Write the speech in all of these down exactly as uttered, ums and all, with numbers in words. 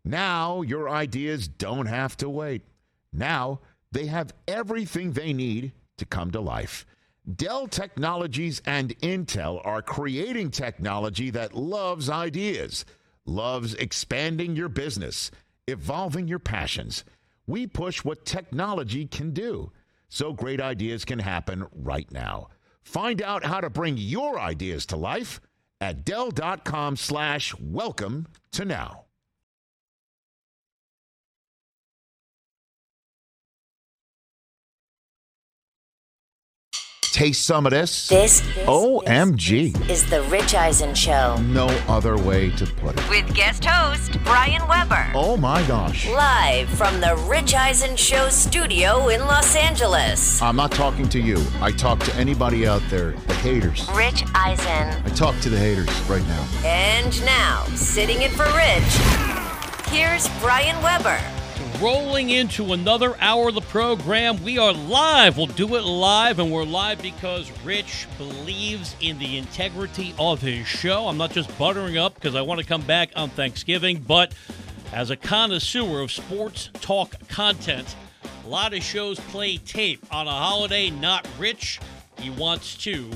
Now your ideas don't have to wait. Now they have everything they need to come to life. Dell Technologies and Intel are creating technology that loves ideas, loves expanding your business, evolving your passions. We push what technology can do, so great ideas can happen right now. Find out how to bring your ideas to life at Dell.com slash welcome to now. Taste some of this. This, this O M G. Is the Rich Eisen Show. No other way to put it. With guest host, Brian Weber. Oh my gosh. Live from the Rich Eisen Show studio in Los Angeles. I'm not talking to you. I talk to anybody out there, the haters. Rich Eisen. I talk to the haters right now. And now, sitting in for Rich, here's Brian Weber. Rolling into another hour of the program. We are live. We'll do it live, and we're live because Rich believes in the integrity of his show. I'm not just buttering up because I want to come back on Thanksgiving, but as a connoisseur of sports talk content, a lot of shows play tape on a holiday. Not Rich. He wants to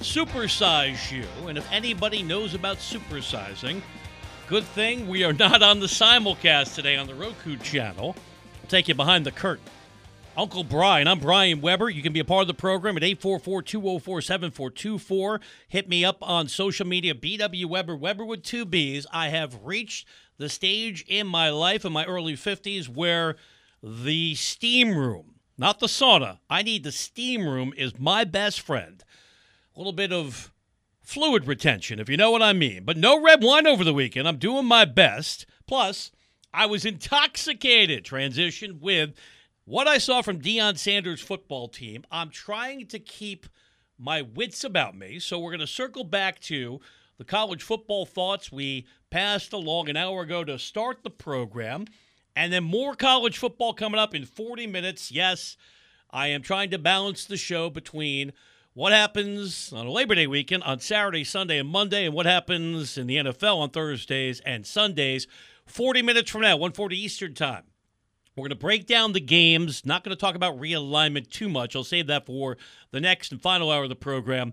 supersize you, and if anybody knows about supersizing, good thing we are not on the simulcast today on the Roku channel. I'll take you behind the curtain. Uncle Brian, I'm Brian Weber. You can be a part of the program at eight four four, two oh four, seven four two four. Hit me up on social media, B W Weber, Weber with two B's. I have reached the stage in my life in my early fifties where the steam room, not the sauna, I need the steam room, is my best friend. A little bit of fluid retention, if you know what I mean. But no red wine over the weekend. I'm doing my best. Plus, I was intoxicated. Transition with what I saw from Deion Sanders' football team. I'm trying to keep my wits about me, so we're going to circle back to the college football thoughts we passed along an hour ago to start the program, and then more college football coming up in forty minutes. Yes, I am trying to balance the show between what happens on a Labor Day weekend on Saturday, Sunday, and Monday, and what happens in the N F L on Thursdays and Sundays. forty minutes from now, one forty Eastern Time. We're going to break down the games. Not going to talk about realignment too much. I'll save that for the next and final hour of the program.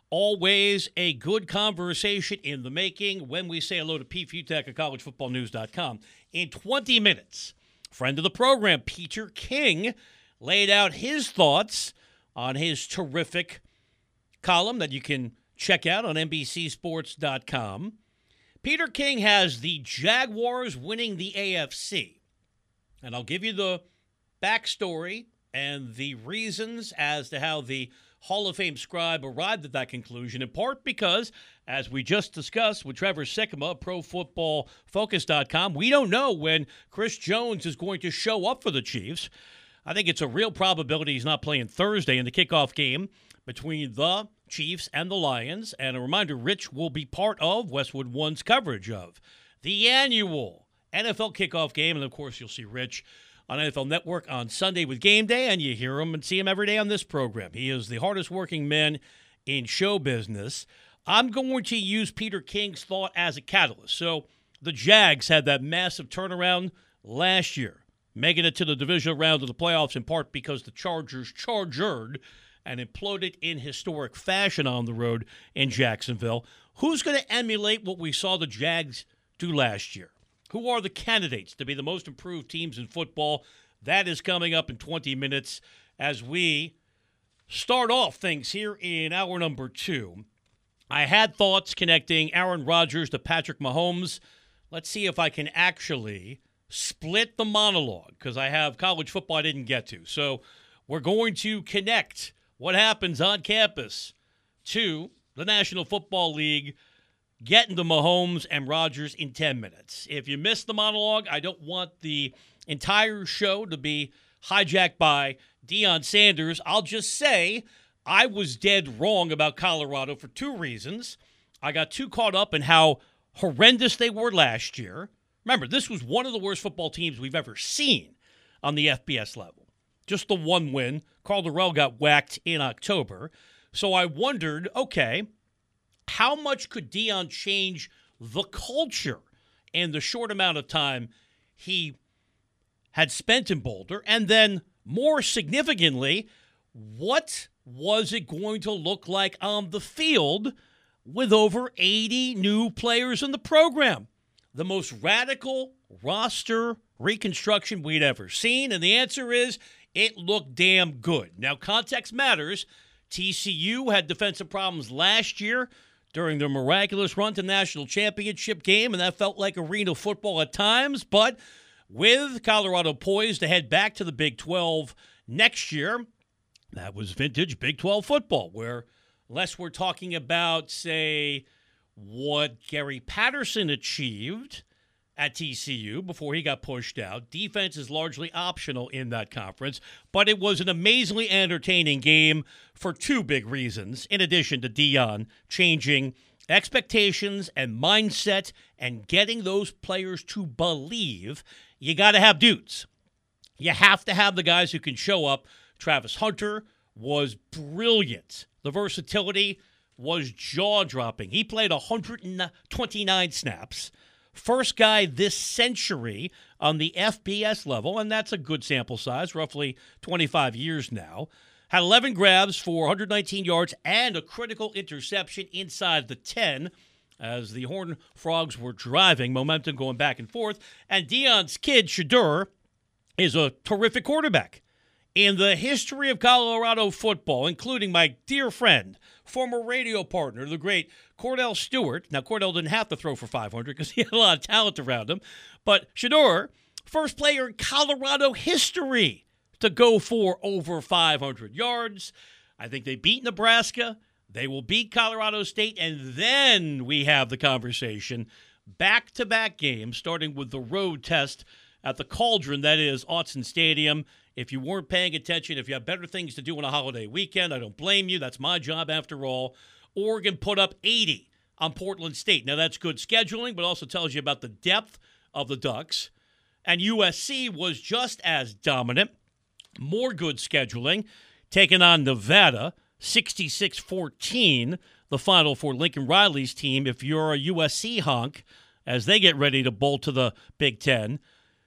Always a good conversation in the making when we say hello to Pete Futek at college football news dot com. In twenty minutes, friend of the program, Peter King, laid out his thoughts on his terrific column that you can check out on N B C sports dot com. Peter King has the Jaguars winning the A F C. And I'll give you the backstory and the reasons as to how the Hall of Fame scribe arrived at that conclusion, in part because, as we just discussed with Trevor Sikkema of pro football focus dot com, we don't know when Chris Jones is going to show up for the Chiefs. I think it's a real probability he's not playing Thursday in the kickoff game between the Chiefs and the Lions. And a reminder, Rich will be part of Westwood One's coverage of the annual N F L kickoff game. And, of course, you'll see Rich on N F L Network on Sunday with Game Day, and you hear him and see him every day on this program. He is the hardest working man in show business. I'm going to use Peter King's thought as a catalyst. So the Jags had that massive turnaround last year, making it to the divisional round of the playoffs, in part because the Chargers chargered and imploded in historic fashion on the road in Jacksonville. Who's going to emulate what we saw the Jags do last year? Who are the candidates to be the most improved teams in football? That is coming up in twenty minutes as we start off things here in hour number two. I had thoughts connecting Aaron Rodgers to Patrick Mahomes. Let's see if I can actually split the monologue, because I have college football I didn't get to. So we're going to connect what happens on campus to the National Football League, getting to Mahomes and Rodgers in ten minutes. If you missed the monologue, I don't want the entire show to be hijacked by Deion Sanders. I'll just say I was dead wrong about Colorado for two reasons. I got too caught up in how horrendous they were last year. Remember, this was one of the worst football teams we've ever seen on the F B S level. Just the one win. Carl Durrell got whacked in October. So I wondered, okay, how much could Deion change the culture in the short amount of time he had spent in Boulder, and then more significantly, what was it going to look like on the field with over eighty new players in the program? The most radical roster reconstruction we'd ever seen, and the answer is it looked damn good. Now, context matters. T C U had defensive problems last year during their miraculous run to national championship game, and that felt like arena football at times, but with Colorado poised to head back to the Big twelve next year, that was vintage Big twelve football, where unless we're talking about, say, what Gary Patterson achieved at T C U before he got pushed out, defense is largely optional in that conference, but it was an amazingly entertaining game for two big reasons, in addition to Deion changing expectations and mindset and getting those players to believe. You got to have dudes. You have to have the guys who can show up. Travis Hunter was brilliant. The versatility was jaw-dropping. He played one hundred twenty-nine snaps. First guy this century on the F B S level, and that's a good sample size, roughly twenty-five years now. Had eleven grabs for one hundred nineteen yards and a critical interception inside the ten as the Horned Frogs were driving, momentum going back and forth. And Deion's kid, Shedeur, is a terrific quarterback. In the history of Colorado football, including my dear friend, former radio partner, the great Cordell Stewart. Now, Cordell didn't have to throw for five hundred because he had a lot of talent around him. But Shedeur, first player in Colorado history to go for over five hundred yards. I think they beat Nebraska. They will beat Colorado State. And then we have the conversation. Back-to-back games, starting with the road test at the Cauldron, that is Autzen Stadium. If you weren't paying attention, if you have better things to do on a holiday weekend, I don't blame you. That's my job after all. Oregon put up eighty on Portland State. Now, that's good scheduling, but also tells you about the depth of the Ducks. And U S C was just as dominant. More good scheduling. Taking on Nevada, sixty-six fourteen, the final for Lincoln Riley's team. If you're a U S C honk, as they get ready to bolt to the Big Ten.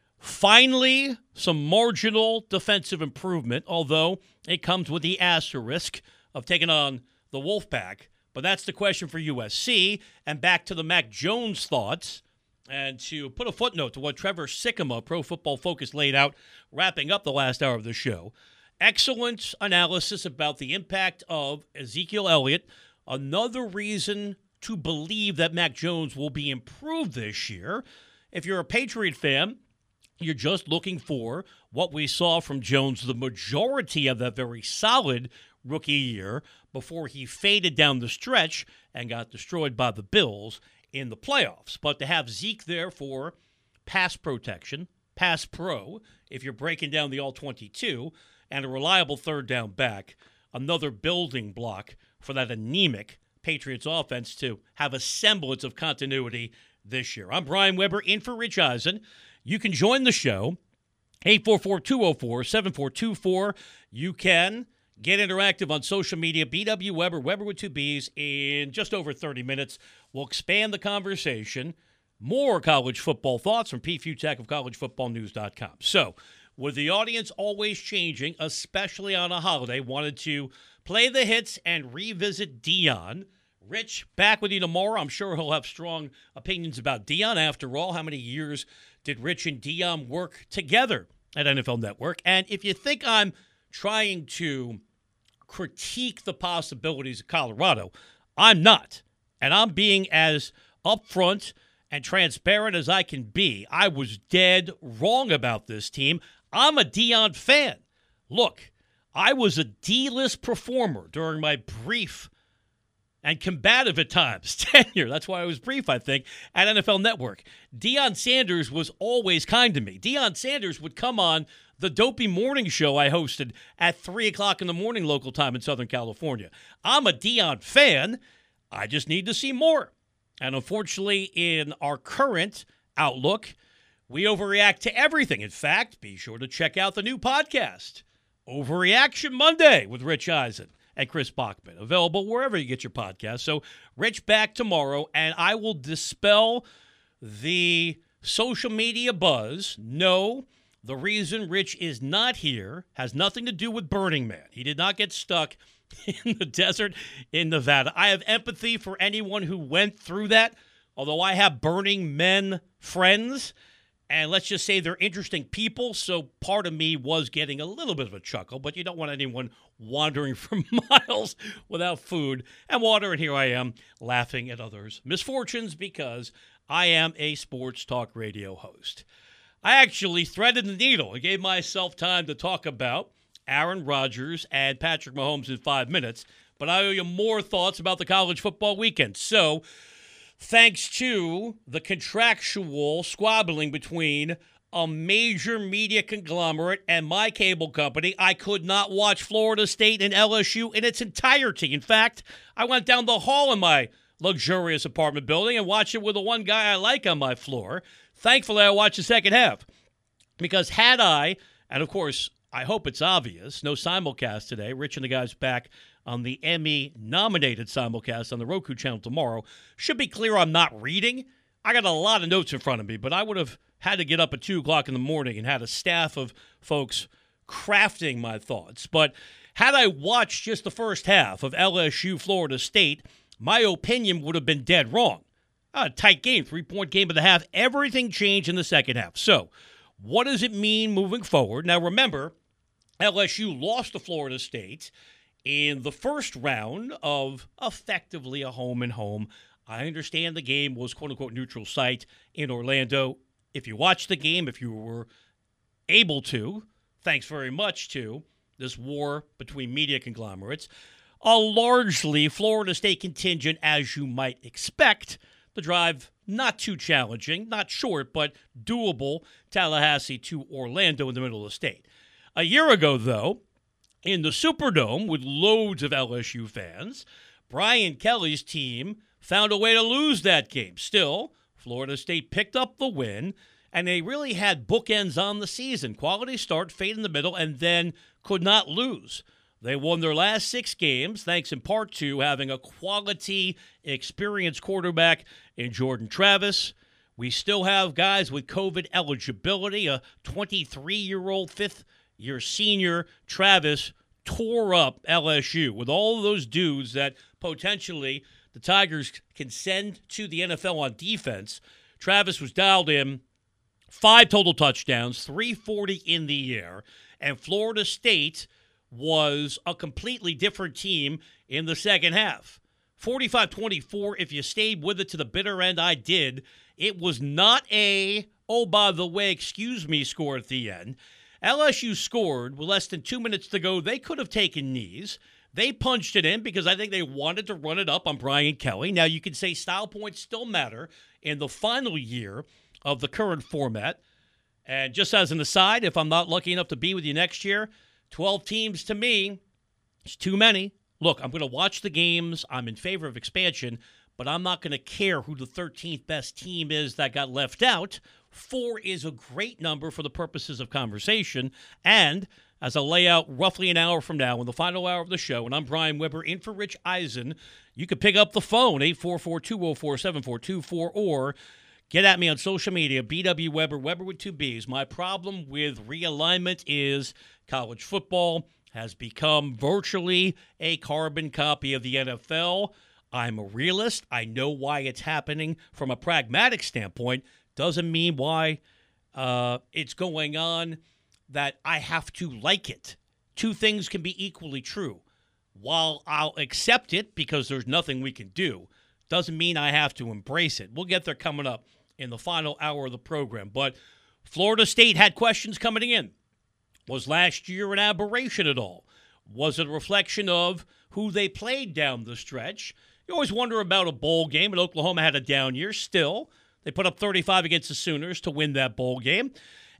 Finally, some marginal defensive improvement, although it comes with the asterisk of taking on the Wolfpack. But that's the question for U S C. And back to the Mac Jones thoughts. And to put a footnote to what Trevor Sikkema, Pro Football Focus, laid out, wrapping up the last hour of the show. Excellent analysis about the impact of Ezekiel Elliott. Another reason to believe that Mac Jones will be improved this year. If you're a Patriot fan, you're just looking for what we saw from Jones, the majority of that very solid rookie year, before he faded down the stretch and got destroyed by the Bills in the playoffs. But to have Zeke there for pass protection, pass pro, if you're breaking down the all twenty-two, and a reliable third down back, another building block for that anemic Patriots offense to have a semblance of continuity this year. I'm Brian Weber in for Rich Eisen. You can join the show, eight four four, two oh four, seven four two four. You can get interactive on social media, B W Weber, Weber with two B's. In just over thirty minutes, we'll expand the conversation. More college football thoughts from Pete Futak of college football news dot com. So, with the audience always changing, especially on a holiday, wanted to play the hits and revisit Deion. Rich, back with you tomorrow. I'm sure he'll have strong opinions about Deion. After all, how many years did Rich and Deion work together at N F L Network? And if you think I'm trying to critique the possibilities of Colorado, I'm not. And I'm being as upfront and transparent as I can be. I was dead wrong about this team. I'm a Deion fan. Look, I was a D-list performer during my brief and combative at times tenure. That's why I was brief, I think, at N F L Network. Deion Sanders was always kind to me. Deion Sanders would come on the dopey morning show I hosted at three o'clock in the morning local time in Southern California. I'm a Deion fan. I just need to see more. And unfortunately, in our current outlook, we overreact to everything. In fact, be sure to check out the new podcast, Overreaction Monday with Rich Eisen and Chris Bachman, available wherever you get your podcast. So, Rich back tomorrow, and I will dispel the social media buzz. No, the reason Rich is not here has nothing to do with Burning Man. He did not get stuck in the desert in Nevada. I have empathy for anyone who went through that, although I have Burning Men friends, and let's just say they're interesting people, so part of me was getting a little bit of a chuckle, but you don't want anyone wandering for miles without food and water, and here I am laughing at others' misfortunes because I am a sports talk radio host. I actually threaded the needle and gave myself time to talk about Aaron Rodgers and Patrick Mahomes in five minutes, but I owe you more thoughts about the college football weekend. So, thanks to the contractual squabbling between a major media conglomerate and my cable company, I could not watch Florida State and L S U in its entirety. In fact, I went down the hall in my luxurious apartment building and watched it with the one guy I like on my floor. Thankfully, I watched the second half because had I, and of course, I hope it's obvious, no simulcast today. Rich and the guys back on the Emmy-nominated simulcast on the Roku channel tomorrow. Should be clear I'm not reading. I got a lot of notes in front of me, but I would have had to get up at two o'clock in the morning and had a staff of folks crafting my thoughts. But had I watched just the first half of L S U Florida State, my opinion would have been dead wrong. A tight game, three-point game of the half. Everything changed in the second half. So, what does it mean moving forward? Now, remember, L S U lost to Florida State in the first round of effectively a home-and-home. I understand the game was quote-unquote neutral site in Orlando. If you watched the game, if you were able to, thanks very much to this war between media conglomerates, a largely Florida State contingent, as you might expect. The drive not too challenging, not short, but doable, Tallahassee to Orlando in the middle of the state. A year ago, though, in the Superdome with loads of L S U fans, Brian Kelly's team found a way to lose that game. Still, Florida State picked up the win, and they really had bookends on the season. Quality start, fade in the middle, and then could not lose. They won their last six games, thanks in part to having a quality, experienced quarterback in Jordan Travis. We still have guys with COVID eligibility. A twenty-three-year-old fifth-year senior, Travis, tore up L S U with all of those dudes that potentially the Tigers can send to the N F L on defense. Travis was dialed in, five total touchdowns, three forty in the air, and Florida State was a completely different team in the second half. forty-five twenty-four, if you stayed with it to the bitter end, I did. It was not a, oh, by the way, excuse me, score at the end. L S U scored with less than two minutes to go. They could have taken knees. They punched it in because I think they wanted to run it up on Brian Kelly. Now, you can say style points still matter in the final year of the current format. And just as an aside, if I'm not lucky enough to be with you next year, twelve teams to me, it's too many. Look, I'm going to watch the games. I'm in favor of expansion, but I'm not going to care who the thirteenth best team is that got left out. Four is a great number for the purposes of conversation. And as I lay out roughly an hour from now in the final hour of the show, and I'm Brian Weber in for Rich Eisen, you can pick up the phone, eight four four, two oh four, seven four two four, or get at me on social media, B W Weber, Weber with two B's. My problem with realignment is college football has become virtually a carbon copy of the N F L. I'm a realist. I know why it's happening from a pragmatic standpoint. Doesn't mean why uh, it's going on that I have to like it. Two things can be equally true. While I'll accept it because there's nothing we can do, doesn't mean I have to embrace it. We'll get there coming up in the final hour of the program. But Florida State had questions coming in. Was last year an aberration at all? Was it a reflection of who they played down the stretch? You always wonder about a bowl game, and Oklahoma had a down year. Still, they put up thirty-five against the Sooners to win that bowl game.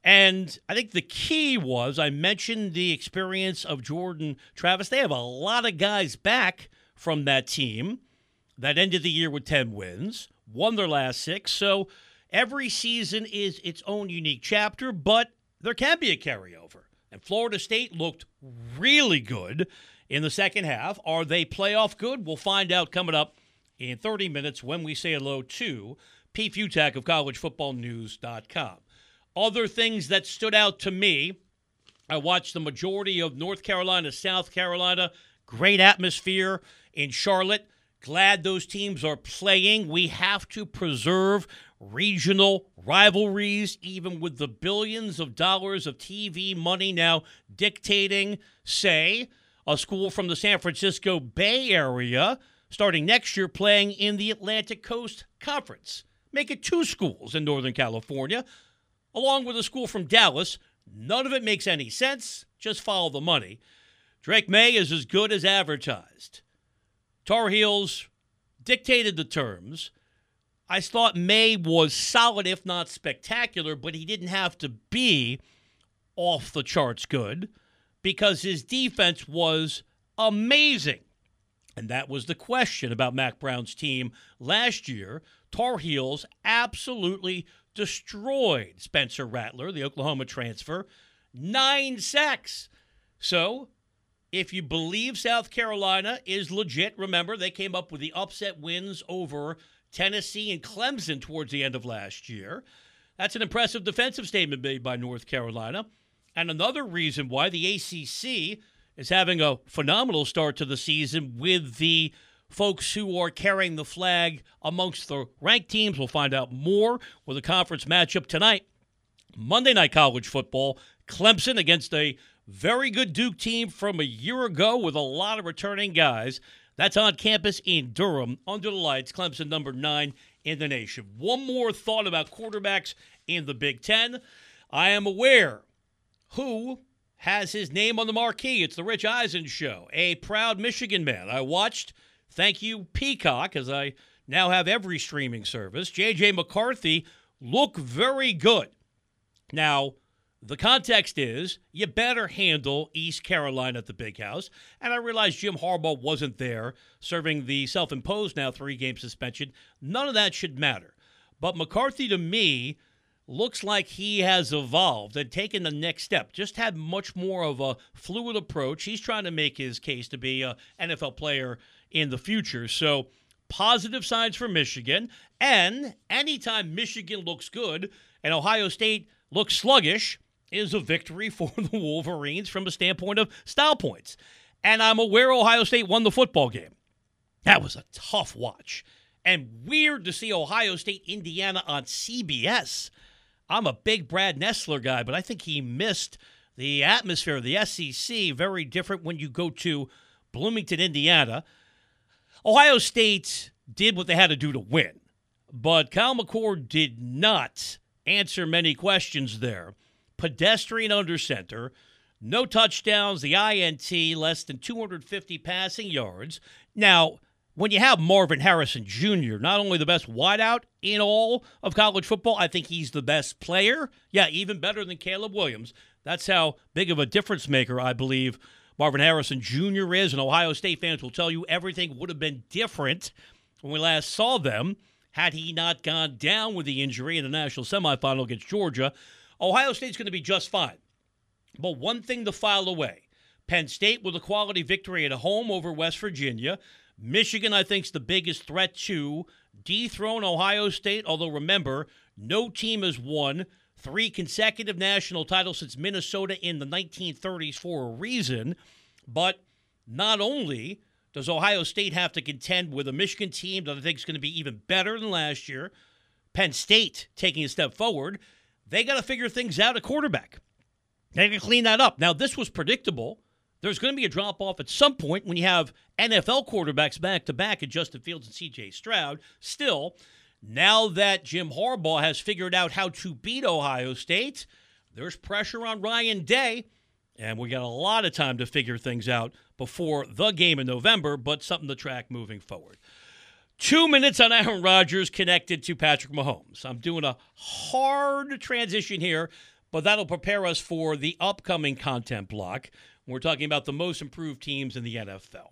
And I think the key was, I mentioned the experience of Jordan Travis. They have a lot of guys back from that team that ended the year with ten wins, won their last six. So every season is its own unique chapter, but there can be a carryover. And Florida State looked really good in the second half. Are they playoff good? We'll find out coming up in thirty minutes when we say hello to Pete Futak of college football news dot com. Other things that stood out to me, I watched the majority of North Carolina, South Carolina. Great atmosphere in Charlotte. Glad those teams are playing. We have to preserve regional rivalries, even with the billions of dollars of T V money now dictating, say, a school from the San Francisco Bay Area starting next year playing in the Atlantic Coast Conference. Make it two schools in Northern California, along with a school from Dallas. None of it makes any sense. Just follow the money. Drake May is as good as advertised. Tar Heels dictated the terms. I thought May was solid, if not spectacular, but he didn't have to be off the charts good because his defense was amazing. And that was the question about Mac Brown's team last year. Tar Heels absolutely destroyed Spencer Rattler, the Oklahoma transfer. Nine sacks. So, if you believe South Carolina is legit, remember they came up with the upset wins over Tennessee and Clemson towards the end of last year. That's an impressive defensive statement made by North Carolina. And another reason why the A C C is having a phenomenal start to the season with the folks who are carrying the flag amongst the ranked teams. We'll find out more with a conference matchup tonight. Monday Night College Football, Clemson against a very good Duke team from a year ago with a lot of returning guys. That's on campus in Durham, under the lights, Clemson number nine in the nation. One more thought about quarterbacks in the Big Ten. I am aware who has his name on the marquee. It's the Rich Eisen Show, a proud Michigan man. I watched, thank you, Peacock, as I now have every streaming service. J J McCarthy look very good. Now, the context is you better handle East Carolina at the Big House. And I realize Jim Harbaugh wasn't there serving the self-imposed now three-game suspension. None of that should matter. But McCarthy, to me, looks like he has evolved and taken the next step. Just had much more of a fluid approach. He's trying to make his case to be an N F L player in the future. So positive signs for Michigan. And anytime Michigan looks good and Ohio State looks sluggish is a victory for the Wolverines from a standpoint of style points. And I'm aware Ohio State won the football game. That was a tough watch. And weird to see Ohio State, Indiana on C B S. I'm a big Brad Nessler guy, but I think he missed the atmosphere of the S E C. Very different when you go to Bloomington, Indiana. Ohio State did what they had to do to win, but Kyle McCord did not answer many questions there. Pedestrian under center, no touchdowns, the I N T, less than two hundred fifty passing yards. Now, when you have Marvin Harrison Junior, not only the best wideout in all of college football, I think he's the best player. Yeah, even better than Caleb Williams. That's how big of a difference maker I believe Marvin Harrison Junior is, and Ohio State fans will tell you everything would have been different when we last saw them had he not gone down with the injury in the national semifinal against Georgia. Ohio State's going to be just fine. But one thing to file away. Penn State with a quality victory at home over West Virginia. Michigan, I think, is the biggest threat to dethrone Ohio State, although remember, no team has won three consecutive national titles since Minnesota in the nineteen thirties for a reason. But not only does Ohio State have to contend with a Michigan team that I think is going to be even better than last year, Penn State taking a step forward, they got to figure things out at quarterback. They got to clean that up. Now, this was predictable. There's going to be a drop-off at some point when you have N F L quarterbacks back-to-back in Justin Fields and C J Stroud. Still, now that Jim Harbaugh has figured out how to beat Ohio State, there's pressure on Ryan Day, and we got a lot of time to figure things out before the game in November, but something to track moving forward. Two minutes on Aaron Rodgers connected to Patrick Mahomes. I'm doing a hard transition here, but that'll prepare us for the upcoming content block. We're talking about the most improved teams in the N F L.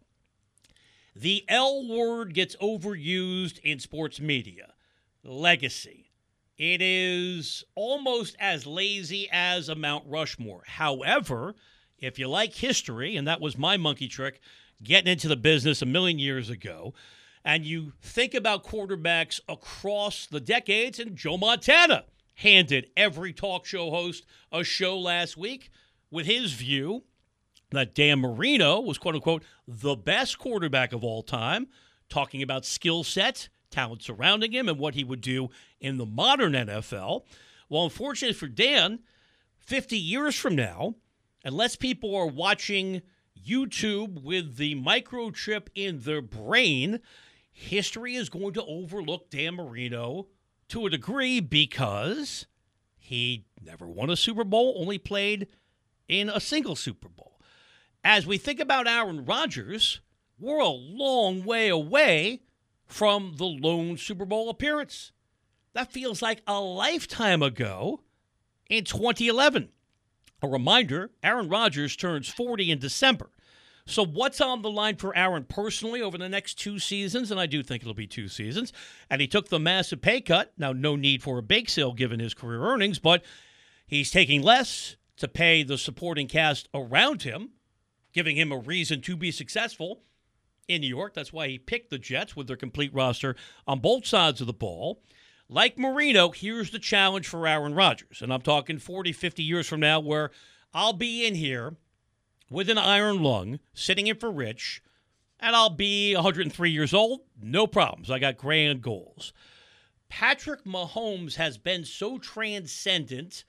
The L word gets overused in sports media. Legacy. It is almost as lazy as a Mount Rushmore. However, if you like history, and that was my monkey trick getting into the business a million years ago, and you think about quarterbacks across the decades, and Joe Montana handed every talk show host a show last week with his view that Dan Marino was, quote-unquote, the best quarterback of all time, talking about skill set, talent surrounding him, and what he would do in the modern N F L. Well, unfortunately for Dan, fifty years from now, unless people are watching YouTube with the microchip in their brain, history is going to overlook Dan Marino to a degree because he never won a Super Bowl, only played in a single Super Bowl. As we think about Aaron Rodgers, we're a long way away from the lone Super Bowl appearance. That feels like a lifetime ago in twenty eleven. A reminder, Aaron Rodgers turns forty in December. So what's on the line for Aaron personally over the next two seasons? And I do think it'll be two seasons. And he took the massive pay cut. Now, no need for a bake sale given his career earnings, but he's taking less to pay the supporting cast around him, giving him a reason to be successful in New York. That's why he picked the Jets with their complete roster on both sides of the ball. Like Marino, here's the challenge for Aaron Rodgers. And I'm talking forty, fifty years from now where I'll be in here with an iron lung, sitting in for Rich, and I'll be one hundred three years old. No problems. I got grand goals. Patrick Mahomes has been so transcendent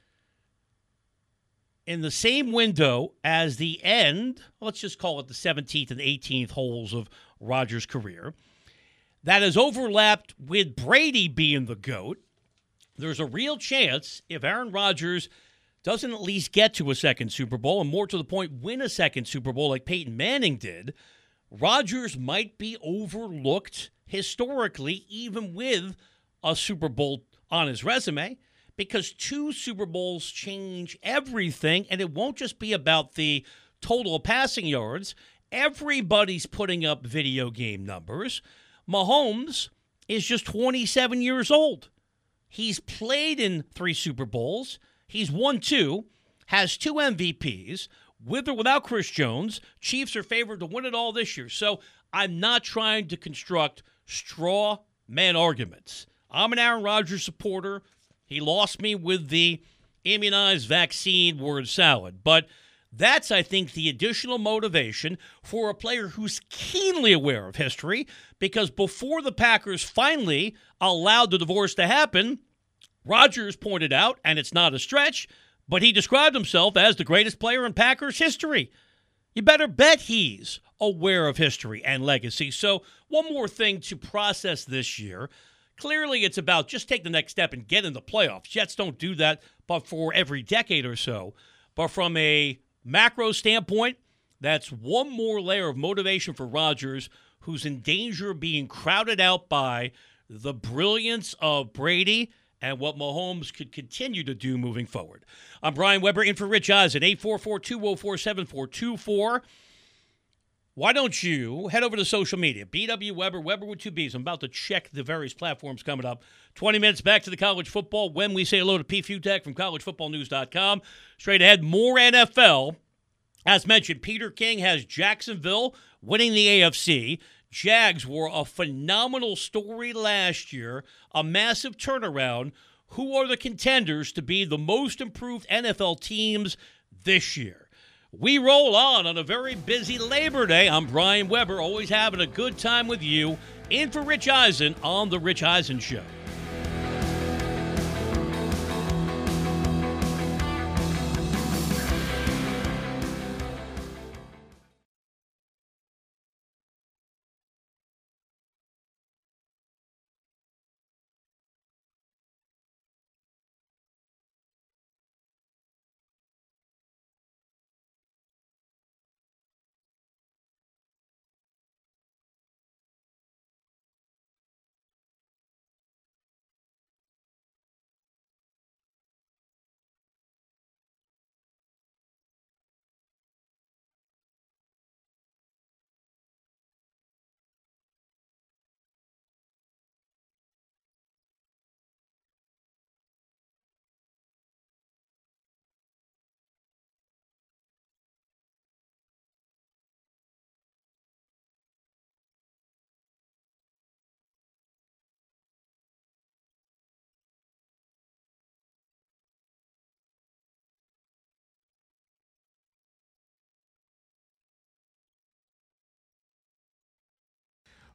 in the same window as the end, let's just call it the seventeenth and eighteenth holes of Rodgers' career, that has overlapped with Brady being the GOAT. There's a real chance if Aaron Rodgers doesn't at least get to a second Super Bowl, and more to the point, win a second Super Bowl like Peyton Manning did, Rodgers might be overlooked historically, even with a Super Bowl on his resume, because two Super Bowls change everything, and it won't just be about the total passing yards. Everybody's putting up video game numbers. Mahomes is just twenty-seven years old. He's played in three Super Bowls. He's won two, has two M V Ps. With or without Chris Jones, Chiefs are favored to win it all this year. So I'm not trying to construct straw man arguments. I'm an Aaron Rodgers supporter. He lost me with the immunized vaccine word salad. But that's, I think, the additional motivation for a player who's keenly aware of history, because before the Packers finally allowed the divorce to happen, Rodgers pointed out, and it's not a stretch, but he described himself as the greatest player in Packers history. You better bet he's aware of history and legacy. So one more thing to process this year. Clearly, it's about just take the next step and get in the playoffs. Jets don't do that but for every decade or so. But from a macro standpoint, that's one more layer of motivation for Rodgers, who's in danger of being crowded out by the brilliance of Brady and what Mahomes could continue to do moving forward. I'm Brian Weber, in for Rich Eisen, eight four four, two oh four, seven four two four. Why don't you head over to social media, B W Weber, Weber with two B's. I'm about to check the various platforms coming up. twenty minutes back to the college football when we say hello to P. Futek from college football news dot com. Straight ahead, more N F L. As mentioned, Peter King has Jacksonville winning the A F C. Jags were a phenomenal story last year, a massive turnaround. Who are the contenders to be the most improved N F L teams this year? We roll on on a very busy Labor Day. I'm Brian Weber, always having a good time with you. In for Rich Eisen on The Rich Eisen Show.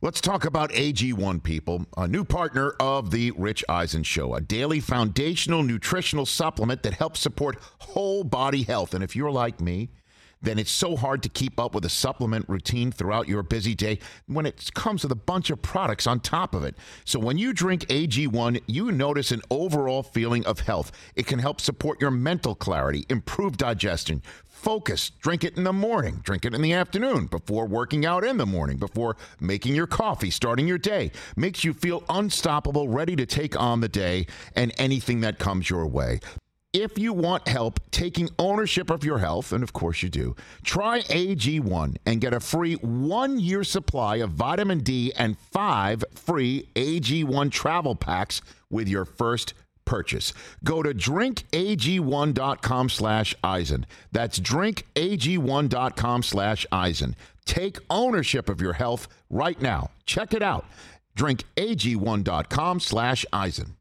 Let's talk about A G one, people, a new partner of the Rich Eisen Show, a daily foundational nutritional supplement that helps support whole body health. And if you're like me, then it's so hard to keep up with a supplement routine throughout your busy day when it comes with a bunch of products on top of it. So when you drink A G one, you notice an overall feeling of health. It can help support your mental clarity, improve digestion, focus. Drink it in the morning. Drink it in the afternoon, before working out in the morning, before making your coffee, starting your day. Makes you feel unstoppable, ready to take on the day and anything that comes your way. If you want help taking ownership of your health, and of course you do, try A G one and get a free one-year supply of vitamin D and five free A G one travel packs with your first purchase. Go to drinkag1.com slash Eisen. That's drinkag1.com slash Eisen. Take ownership of your health right now. Check it out. drinkag1.com slash Eisen.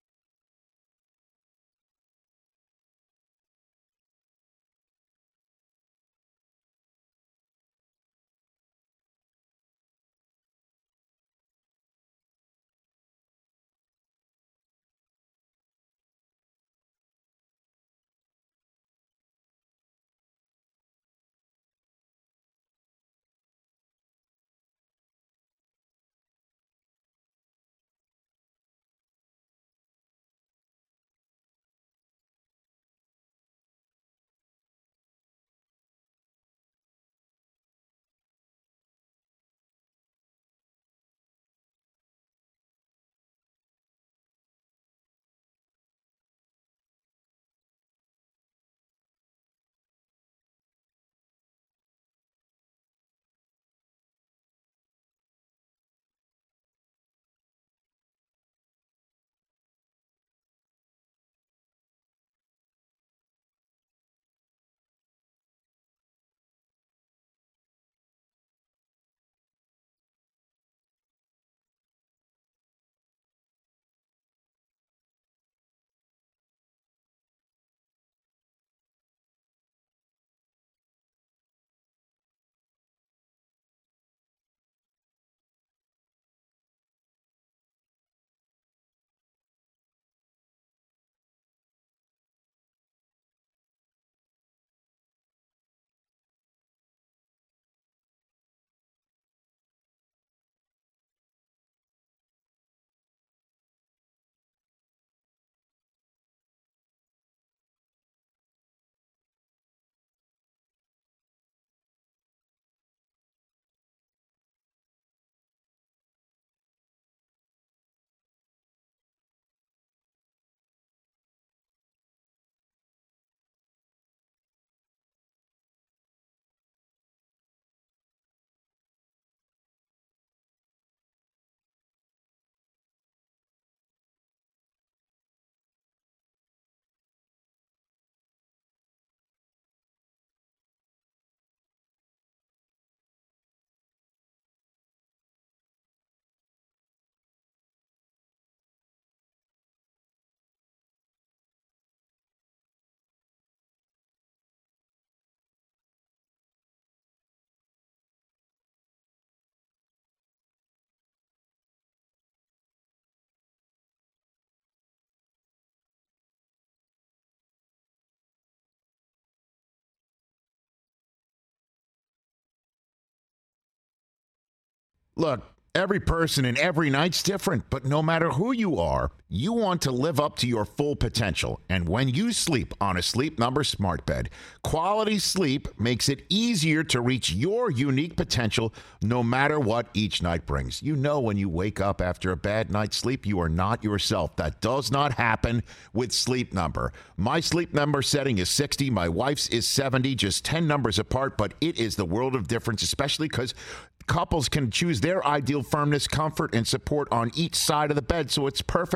Look, every person and every night's different, but no matter who you are, you want to live up to your full potential. And when you sleep on a Sleep Number smart bed, quality sleep makes it easier to reach your unique potential no matter what each night brings. You know, when you wake up after a bad night's sleep, you are not yourself. That does not happen with Sleep Number. My Sleep Number setting is sixty. My wife's is seventy, just ten numbers apart, but it is the world of difference, especially because couples can choose their ideal firmness, comfort, and support on each side of the bed, so it's perfect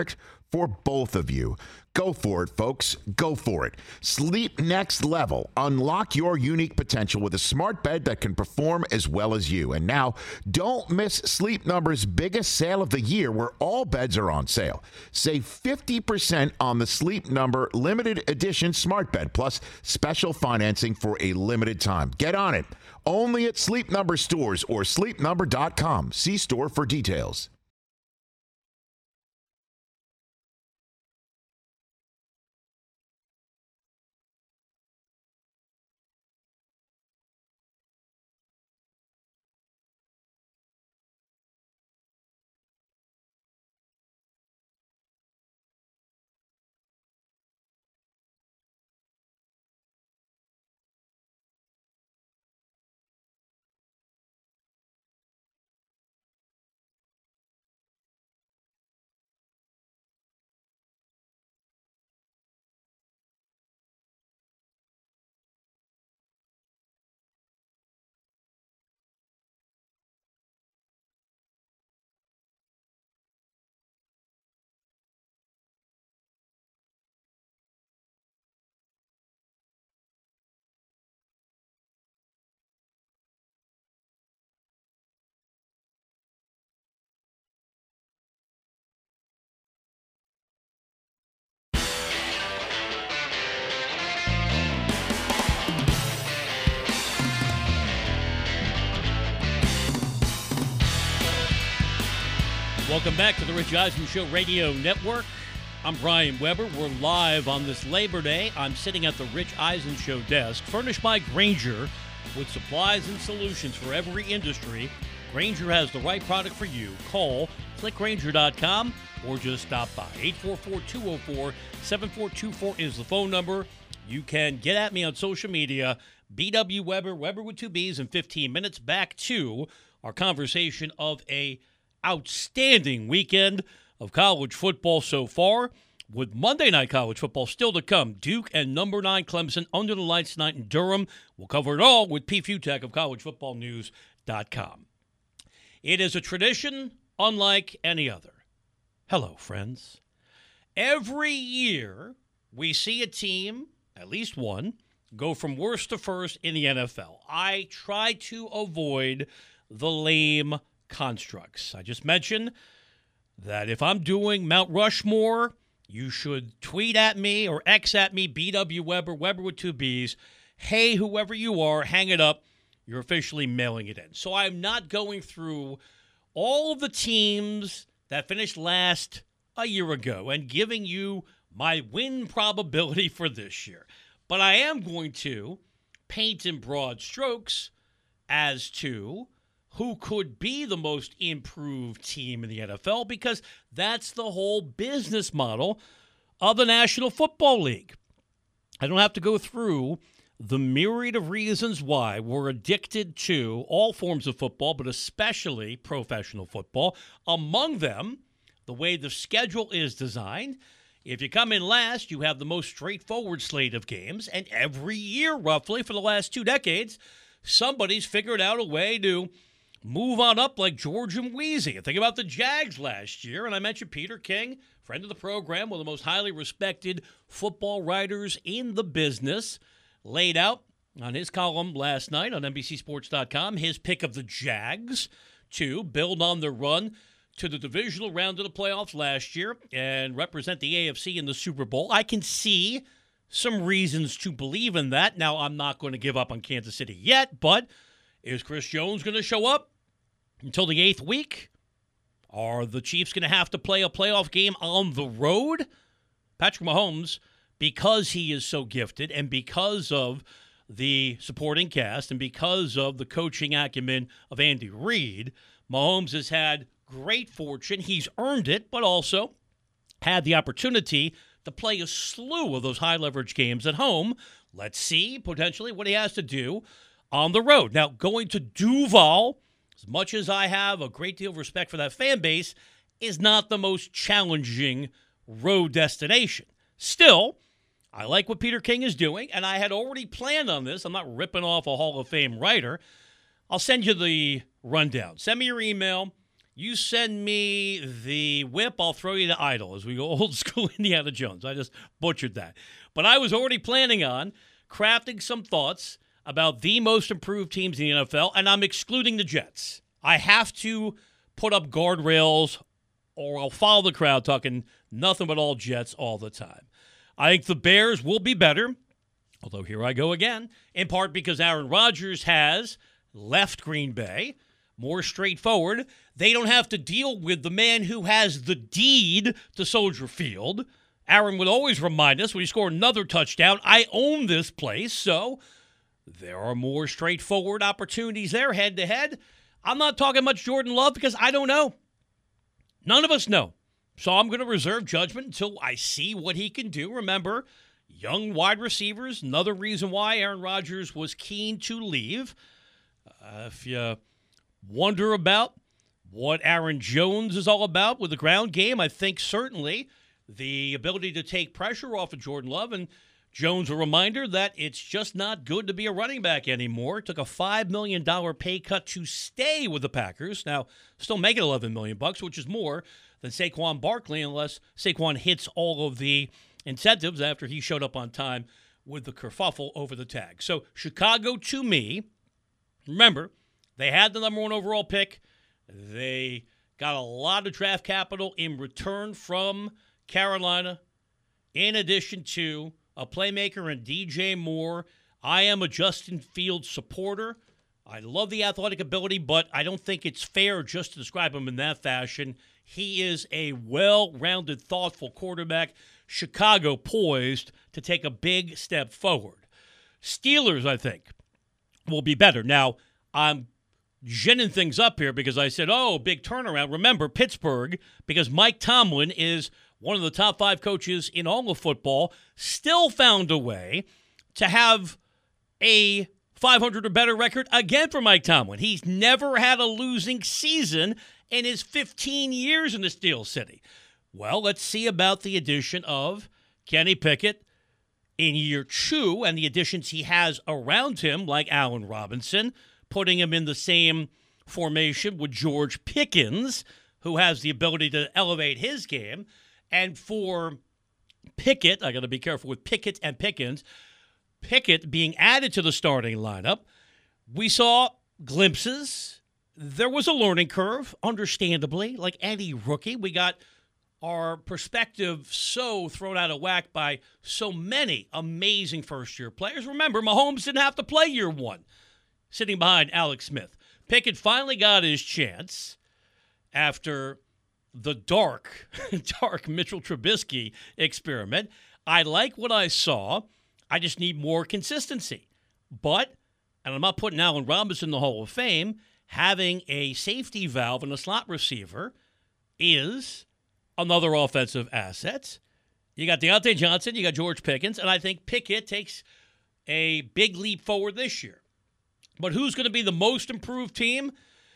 for both of you. Go for it, folks. Go for it. Sleep next level. Unlock your unique potential with a smart bed that can perform as well as you. And now, don't miss Sleep Number's biggest sale of the year, where all beds are on sale. Save fifty percent on the Sleep Number limited edition smart bed, plus special financing for a limited time. Get on it. Only at Sleep Number stores or sleep number dot com. See store for details. Welcome back to the Rich Eisen Show Radio Network. I'm Brian Weber. We're live on this Labor Day. I'm sitting at the Rich Eisen Show desk, furnished by Grainger, with supplies and solutions for every industry. Grainger has the right product for you. Call click grainger dot com or just stop by. eight four four, two oh four, seven four two four is the phone number. You can get at me on social media. B W Weber, Weber with two B's, in fifteen minutes. Back to our conversation of a outstanding weekend of college football so far, with Monday night college football still to come. Duke and number nine Clemson under the lights tonight in Durham. We'll cover it all with Pete Futek of college football news dot com. It is a tradition unlike any other. Hello, friends. Every year, we see a team, at least one, go from worst to first in the N F L. I try to avoid the lame constructs. I just mentioned that if I'm doing Mount Rushmore, you should tweet at me or X at me, B W Weber, Weber with two B's. Hey, whoever you are, hang it up. You're officially mailing it in. So I'm not going through all of the teams that finished last a year ago and giving you my win probability for this year. But I am going to paint in broad strokes as to who could be the most improved team in the N F L, because that's the whole business model of the National Football League. I don't have to go through the myriad of reasons why we're addicted to all forms of football, but especially professional football. Among them, the way the schedule is designed. If you come in last, you have the most straightforward slate of games, and every year, roughly, for the last two decades, somebody's figured out a way to move on up like George and Wheezy. Think about the Jags last year, and I mentioned Peter King, friend of the program, one of the most highly respected football writers in the business, laid out on his column last night on N B C Sports dot com his pick of the Jags to build on their run to the divisional round of the playoffs last year and represent the A F C in the Super Bowl. I can see some reasons to believe in that. Now, I'm not going to give up on Kansas City yet, but is Chris Jones going to show up until the eighth week? Are the Chiefs going to have to play a playoff game on the road? Patrick Mahomes, because he is so gifted and because of the supporting cast and because of the coaching acumen of Andy Reid, Mahomes has had great fortune. He's earned it, but also had the opportunity to play a slew of those high-leverage games at home. Let's see, potentially, what he has to do on the road. Now, going to Duval, as much as I have a great deal of respect for that fan base, is not the most challenging road destination. Still, I like what Peter King is doing, and I had already planned on this. I'm not ripping off a Hall of Fame writer. I'll send you the rundown. Send me your email. You send me the whip, I'll throw you the idol, as we go old school Indiana Jones. I just butchered that. But I was already planning on crafting some thoughts about the most improved teams in the N F L, and I'm excluding the Jets. I have to put up guardrails or I'll follow the crowd talking nothing but all Jets all the time. I think the Bears will be better, although here I go again, in part because Aaron Rodgers has left Green Bay. More straightforward. They don't have to deal with the man who has the deed to Soldier Field. Aaron would always remind us when he scored another touchdown, I own this place. So there are more straightforward opportunities there head-to-head. I'm not talking much Jordan Love because I don't know. None of us know. So I'm going to reserve judgment until I see what he can do. Remember, young wide receivers, another reason why Aaron Rodgers was keen to leave. Uh, if you wonder about what Aaron Jones is all about with the ground game, I think certainly the ability to take pressure off of Jordan Love. And Jones, a reminder that it's just not good to be a running back anymore. Took a five million dollars pay cut to stay with the Packers. Now, still making eleven million dollars bucks, which is more than Saquon Barkley, unless Saquon hits all of the incentives after he showed up on time with the kerfuffle over the tag. So Chicago, to me, remember, they had the number one overall pick. They got a lot of draft capital in return from Carolina, in addition to a playmaker and D J Moore. I am a Justin Fields supporter. I love the athletic ability, but I don't think it's fair just to describe him in that fashion. He is a well-rounded, thoughtful quarterback. Chicago poised to take a big step forward. Steelers, I think, will be better. Now, I'm ginning things up here because I said, oh, big turnaround. Remember, Pittsburgh, because Mike Tomlin is one of the top five coaches in all of football, still found a way to have a five hundred or better record again for Mike Tomlin. He's never had a losing season in his fifteen years in the Steel City. Well, let's see about the addition of Kenny Pickett in year two and the additions he has around him, like Allen Robinson, putting him in the same formation with George Pickens, who has the ability to elevate his game. And for Pickett, I got to be careful with Pickett and Pickens, Pickett being added to the starting lineup, we saw glimpses. There was a learning curve, understandably, like any rookie. We got our perspective so thrown out of whack by so many amazing first-year players. Remember, Mahomes didn't have to play year one, sitting behind Alex Smith. Pickett finally got his chance after the dark, dark Mitchell Trubisky experiment. I like what I saw. I just need more consistency. But, and I'm not putting Allen Robinson in the Hall of Fame, having a safety valve and a slot receiver is another offensive asset. You got Deontay Johnson, you got George Pickens, and I think Pickett takes a big leap forward this year. But who's going to be the most improved team?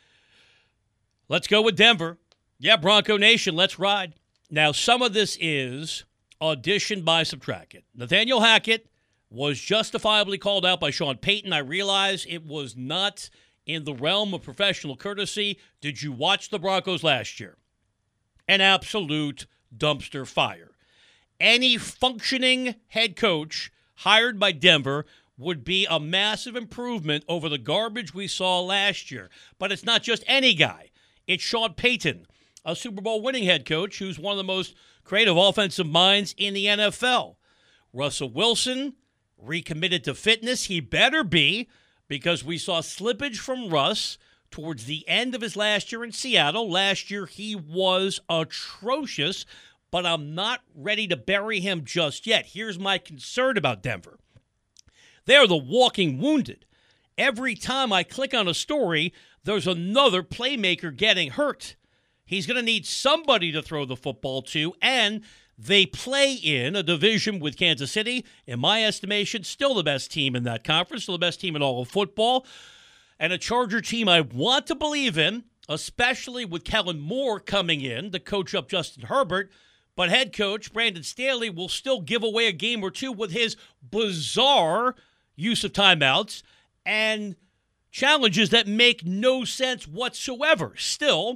Let's go with Denver. Yeah, Bronco Nation, let's ride. Now, some of this is addition by subtraction. Nathaniel Hackett was justifiably called out by Sean Payton. I realize it was not in the realm of professional courtesy. Did you watch the Broncos last year? An absolute dumpster fire. Any functioning head coach hired by Denver would be a massive improvement over the garbage we saw last year. But it's not just any guy. It's Sean Payton, a Super Bowl winning head coach who's one of the most creative offensive minds in the N F L. Russell Wilson recommitted to fitness. He better be, because we saw slippage from Russ towards the end of his last year in Seattle. Last year he was atrocious, but I'm not ready to bury him just yet. Here's my concern about Denver. They're the walking wounded. Every time I click on a story, there's another playmaker getting hurt. He's going to need somebody to throw the football to, and they play in a division with Kansas City, in my estimation, still the best team in that conference, still the best team in all of football, and a Charger team I want to believe in, especially with Kellen Moore coming in to coach up Justin Herbert. But head coach Brandon Staley will still give away a game or two with his bizarre use of timeouts and challenges that make no sense whatsoever. Still,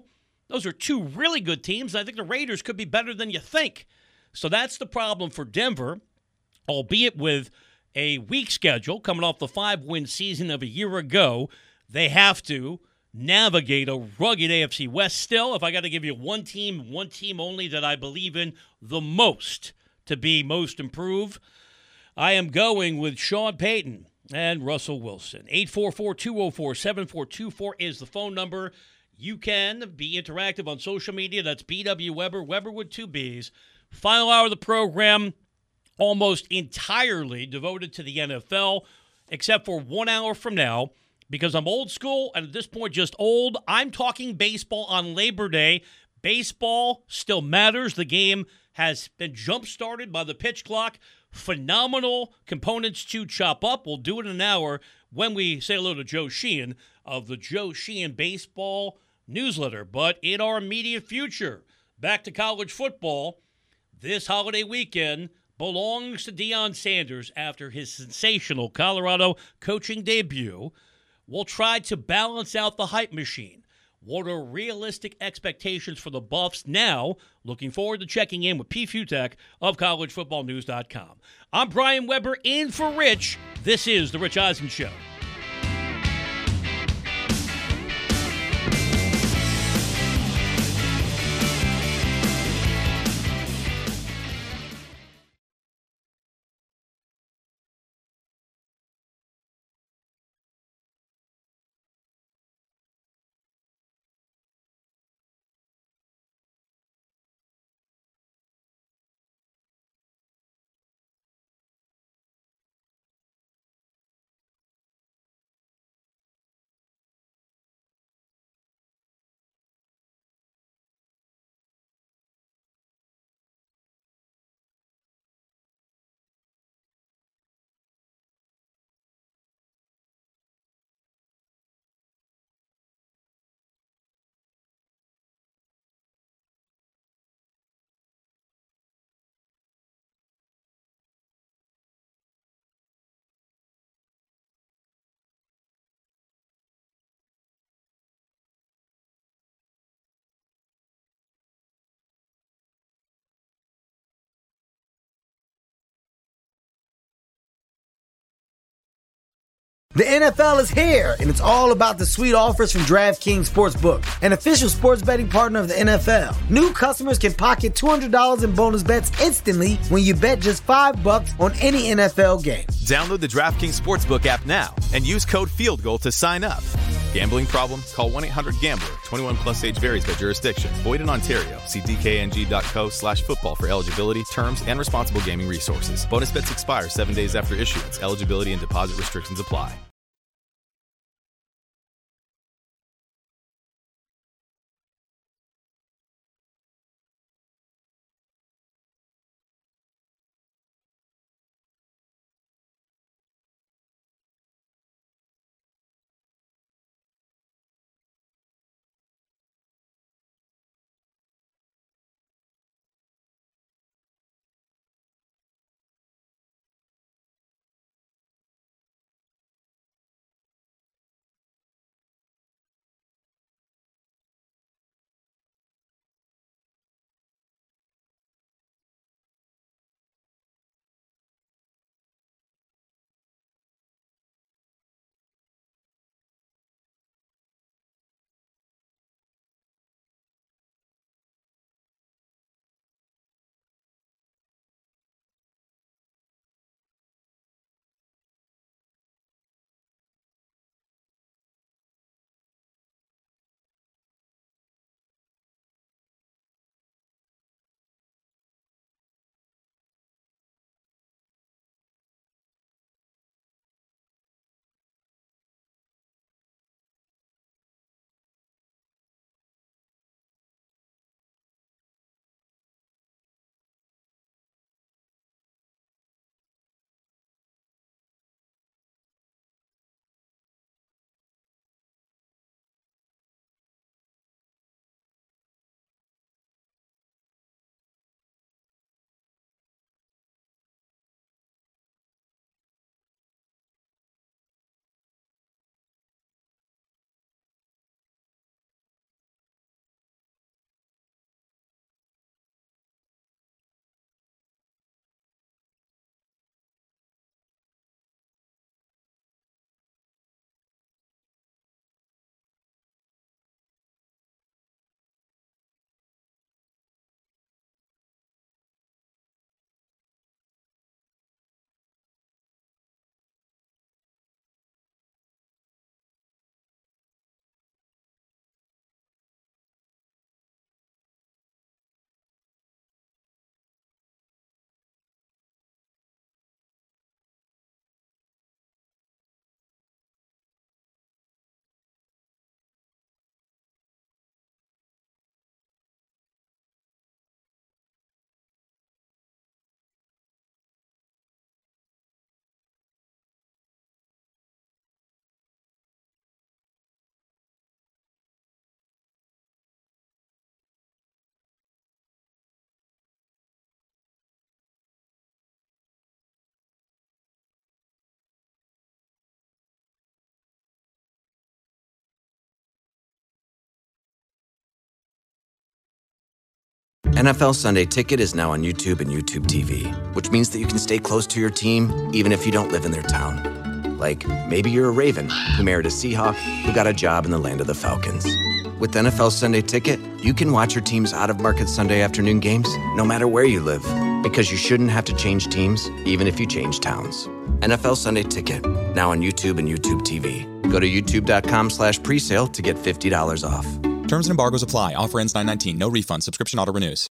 Those are two really good teams. I think the Raiders could be better than you think. So that's the problem for Denver, albeit with a weak schedule coming off the five-win season of a year ago. They have to navigate a rugged A F C West still. If I got to give you one team, one team only that I believe in the most to be most improved, I am going with Sean Payton and Russell Wilson. eight four four, two oh four, seven four two four is the phone number. You can be interactive on social media. That's B W Weber, Weber with two B's. Final hour of the program, almost entirely devoted to the N F L, except for one hour from now, because I'm old school, and at this point just old. I'm talking baseball on Labor Day. Baseball still matters. The game has been jump-started by the pitch clock. Phenomenal components to chop up. We'll do it in an hour when we say hello to Joe Sheehan of the Joe Sheehan Baseball Newsletter. But in our immediate future, back to college football, this holiday weekend belongs to Deion Sanders after his sensational Colorado coaching debut. We'll try to balance out the hype machine. What are realistic expectations for the Buffs now? Looking forward to checking in with P. Futek of college football news dot com. I'm Brian Weber in for Rich. This is The Rich Eisen Show. The N F L is here, and it's all about the sweet offers from DraftKings Sportsbook, an official sports betting partner of the N F L. New customers can pocket two hundred dollars in bonus bets instantly when you bet just five bucks on any N F L game. Download the DraftKings Sportsbook app now and use code FieldGoal to sign up. Gambling problem? Call one eight hundred gambler. twenty-one plus age varies by jurisdiction. Void in Ontario. See dkng.co slash football for eligibility, terms, and responsible gaming resources. Bonus bets expire seven days after issuance. Eligibility and deposit restrictions apply. N F L Sunday Ticket is now on YouTube and YouTube T V, which means that you can stay close to your team even if you don't live in their town. Like, maybe you're a Raven who married a Seahawk who got a job in the land of the Falcons. With N F L Sunday Ticket, you can watch your team's out-of-market Sunday afternoon games no matter where you live, because you shouldn't have to change teams even if you change towns. N F L Sunday Ticket, now on YouTube and YouTube T V. Go to youtube.com slash presale to get fifty dollars off. Terms and embargoes apply. Offer ends nine nineteen. No refund. Subscription auto renews.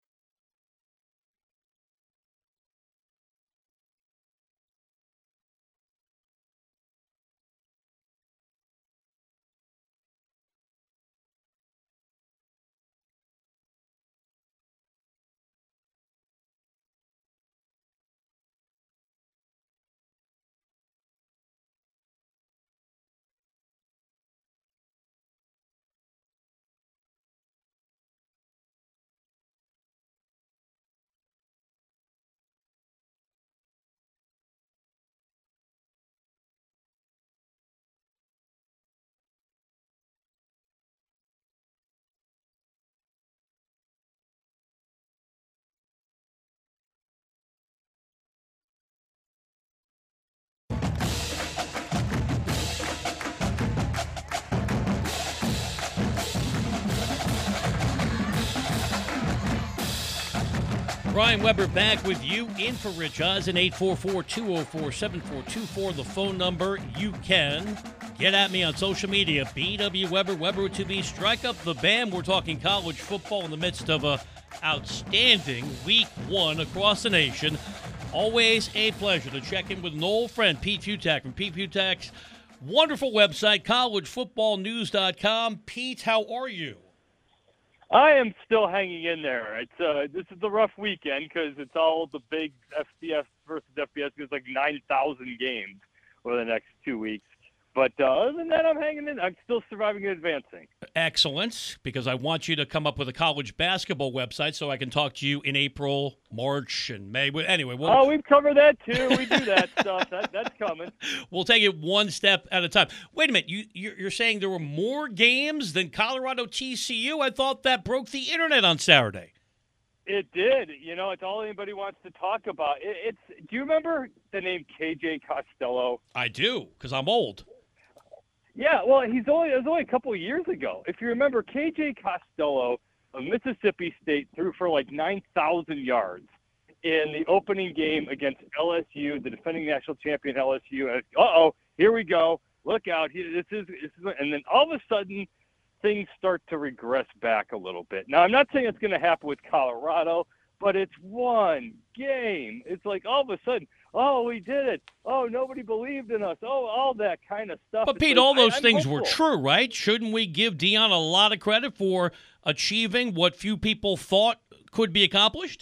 Brian Weber back with you in for Rich Eisen, eight four four, two oh four, seven four two four, the phone number. You can get at me on social media, B W Weber, Weber with two B. Strike up the band. We're talking college football in the midst of a outstanding week one across the nation. Always a pleasure to check in with an old friend, Pete Futak from Pete Futak's wonderful website, college football news dot com. Pete, how are you? I am still hanging in there. It's uh, this is a rough weekend because it's all the big F C S versus F B S. It's like nine thousand games over the next two weeks. But uh, other than that, I'm hanging in. I'm still surviving and advancing. Excellent, because I want you to come up with a college basketball website so I can talk to you in April, March, and May. Anyway, we'll... Oh, we've covered that too. We do that stuff. That, that's coming. We'll take it one step at a time. Wait a minute. You, you're saying there were more games than Colorado T C U? I thought that broke the internet on Saturday. It did. You know, it's all anybody wants to talk about. It, it's. Do you remember the name K J Costello? I do, because I'm old. Yeah, well, he's only it was only a couple of years ago. If you remember, K J Costello of Mississippi State threw for like nine thousand yards in the opening game against L S U, the defending national champion L S U. And, uh-oh, here we go. Look out. He, this is, this is, and then all of a sudden, things start to regress back a little bit. Now, I'm not saying it's going to happen with Colorado, but it's one game. It's like all of a sudden, oh, we did it. Oh, nobody believed in us. Oh, all that kind of stuff. But, Pete, like, all those I, things were true, right? Shouldn't we give Deion a lot of credit for achieving what few people thought could be accomplished?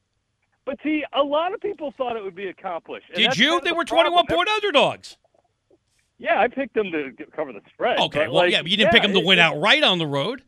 But, see, a lot of people thought it would be accomplished. And did you? They the were twenty-one-point underdogs. Yeah, I picked them to cover the spread. Okay, well, like, yeah, but you didn't yeah, pick them to win it, outright on the road.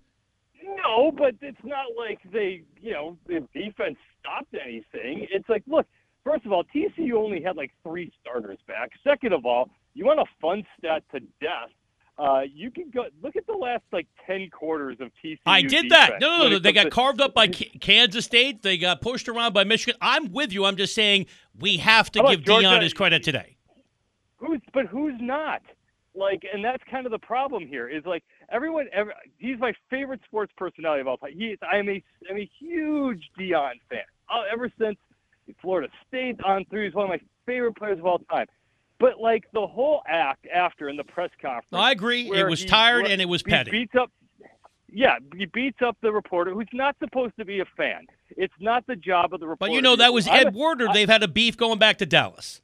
No, but it's not like they, you know, the defense stopped anything. It's like, look, first of all, T C U only had like three starters back. Second of all, you want a fun stat to death. Uh, you can go look at the last like ten quarters of T C U. I did defense. that. No, no, no. They got to, carved up by Kansas State. They got pushed around by Michigan. I'm with you. I'm just saying we have to give Deion his credit today. Who's but who's not? Like, and that's kind of the problem here. Is like everyone. Every, he's my favorite sports personality of all time. He, I'm a, I'm a huge Deion fan. Uh, ever since Florida State on through, he's one of my favorite players of all time. But like the whole act after in the press conference, no, I agree. It was he, tired and it was petty. Beats up, yeah, he beats up the reporter who's not supposed to be a fan. It's not the job of the reporter. But you know that was Ed Werder. I, They've had a beef going back to Dallas.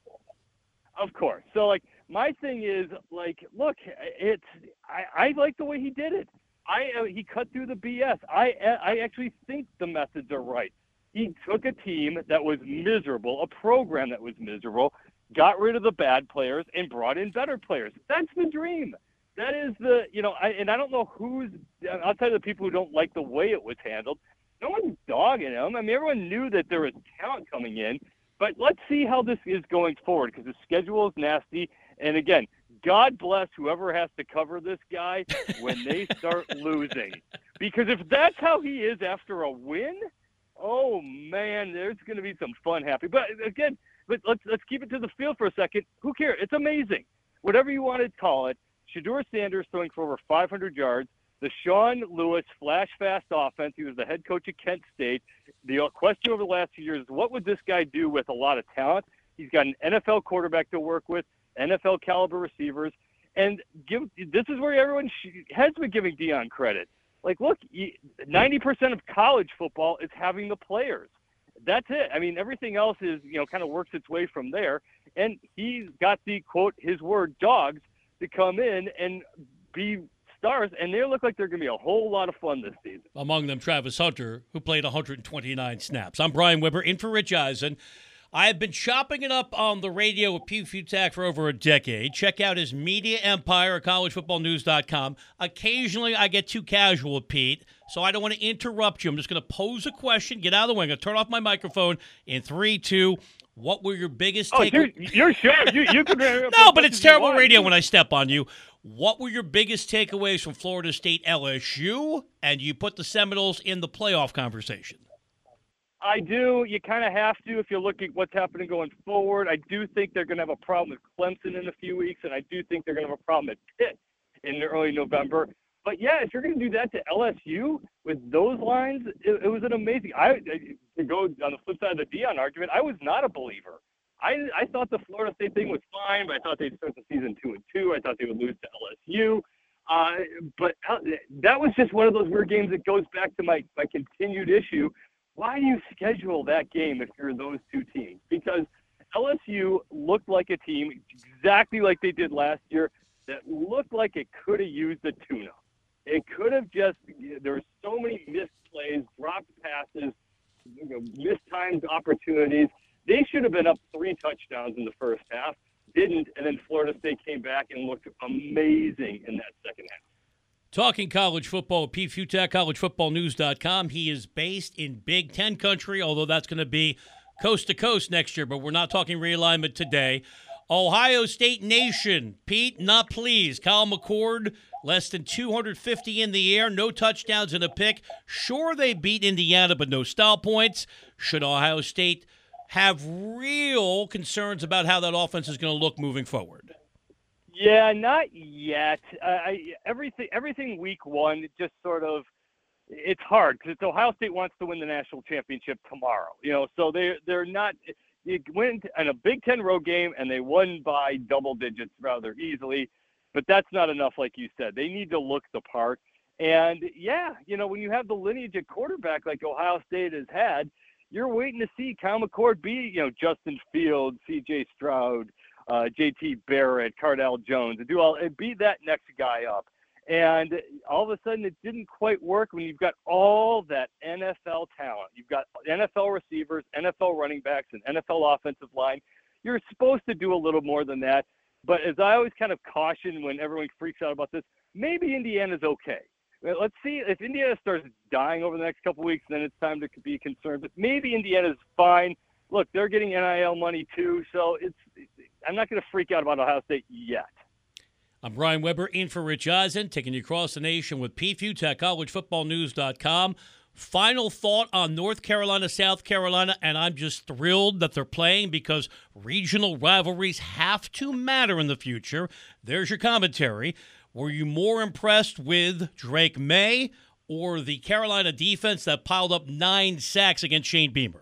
Of course. So like my thing is like, look, it's I, I like the way he did it. I uh, he cut through the B S. I I actually think the methods are right. He took a team that was miserable, a program that was miserable, got rid of the bad players, and brought in better players. That's the dream. That is the, you know, I, and I don't know who's, outside of the people who don't like the way it was handled, no one's dogging him. I mean, everyone knew that there was talent coming in, but let's see how this is going forward because the schedule is nasty. And again, God bless whoever has to cover this guy when they start losing. Because if that's how he is after a win, Oh man, there's going to be some fun happening. But again, but let's let's keep it to the field for a second. Who cares? It's amazing. Whatever you want to call it. Shedeur Sanders throwing for over five hundred yards. The Sean Lewis flash fast offense. He was the head coach at Kent State. The question over the last few years is, what would this guy do with a lot of talent? He's got an N F L quarterback to work with, N F L caliber receivers, and give. This is where everyone has been giving Deion credit. Like, look, ninety percent of college football is having the players. That's it. I mean, everything else is, you know, kind of works its way from there. And he's got the, quote, his word, dogs to come in and be stars, and they look like they're going to be a whole lot of fun this season. Among them, Travis Hunter, who played one hundred twenty-nine snaps. I'm Brian Weber, in for Rich Eisen. I have been chopping it up on the radio with Pete Fiutak for over a decade. Check out his media empire at college football news dot com. Occasionally, I get too casual with Pete, so I don't want to interrupt you. I'm just going to pose a question, get out of the way. I'm going to turn off my microphone in three, two, what were your biggest oh, takeaways? You're, you're sure. You, you can No, but it's terrible radio when I step on you. What were your biggest takeaways from Florida State L S U? And you put the Seminoles in the playoff conversation. I do. You kind of have to if you look at what's happening going forward. I do think they're going to have a problem with Clemson in a few weeks, and I do think they're going to have a problem at Pitt in early November. But, yeah, if you're going to do that to L S U with those lines, it, it was an amazing – I to go on the flip side of the Deion argument, I was not a believer. I, I thought the Florida State thing was fine, but I thought they'd start the season two and two. I thought they would lose to L S U. Uh, but that was just one of those weird games that goes back to my, my continued issue. Why do you schedule that game if you're those two teams? Because L S U looked like a team exactly like they did last year that looked like it could have used a tune-up. It could have just – there were so many missed plays, dropped passes, you know, mistimed opportunities. They should have been up three touchdowns in the first half, didn't, and then Florida State came back and looked amazing in that second half. Talking college football, Pete Fiutak, college football news dot com. He is based in Big Ten country, although that's going to be coast to coast next year, but we're not talking realignment today. Ohio State Nation, Pete, not pleased. Kyle McCord, less than two hundred fifty in the air, no touchdowns and a pick. Sure, they beat Indiana, but no style points. Should Ohio State have real concerns about how that offense is going to look moving forward? Yeah, not yet. Uh, I, everything, everything week one, it just sort of, it's hard because Ohio State wants to win the national championship tomorrow. You know, so they they're not. They went in a Big Ten road game and they won by double digits rather easily, but that's not enough, like you said. They need to look the part. And yeah, you know, when you have the lineage at quarterback like Ohio State has had, you're waiting to see Kyle McCord be, you know, Justin Fields, C J Stroud, uh, J T Barrett, Cardale Jones, and do all and be that next guy up. And all of a sudden, it didn't quite work when you've got all that N F L talent. You've got N F L receivers, N F L running backs, and N F L offensive line. You're supposed to do a little more than that. But as I always kind of caution when everyone freaks out about this, maybe Indiana's okay. Let's see if Indiana starts dying over the next couple of weeks, then it's time to be concerned. But maybe Indiana's fine. Look, they're getting N I L money too, so it's. I'm not going to freak out about Ohio State yet. I'm Brian Weber, in for Rich Eisen, taking you across the nation with Pete Fiutak, college football news dot com. Final thought on North Carolina, South Carolina, and I'm just thrilled that they're playing because regional rivalries have to matter in the future. There's your commentary. Were you more impressed with Drake May or the Carolina defense that piled up nine sacks against Shane Beamer?